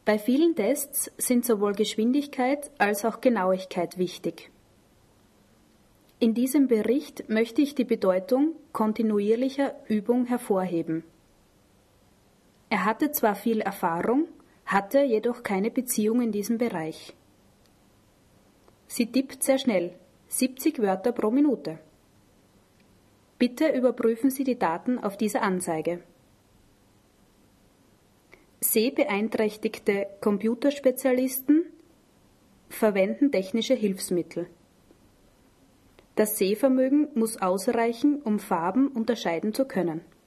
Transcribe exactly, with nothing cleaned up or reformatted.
Bei vielen Tests sind sowohl Geschwindigkeit als auch Genauigkeit wichtig. In diesem Bericht möchte ich die Bedeutung kontinuierlicher Übung hervorheben. Er hatte zwar viel Erfahrung, hatte jedoch keine Beziehung in diesem Bereich. Sie tippt sehr schnell, siebzig Wörter pro Minute. Bitte überprüfen Sie die Daten auf dieser Anzeige. Sehbeeinträchtigte Computerspezialisten verwenden technische Hilfsmittel. Das Sehvermögen muss ausreichen, um Farben unterscheiden zu können.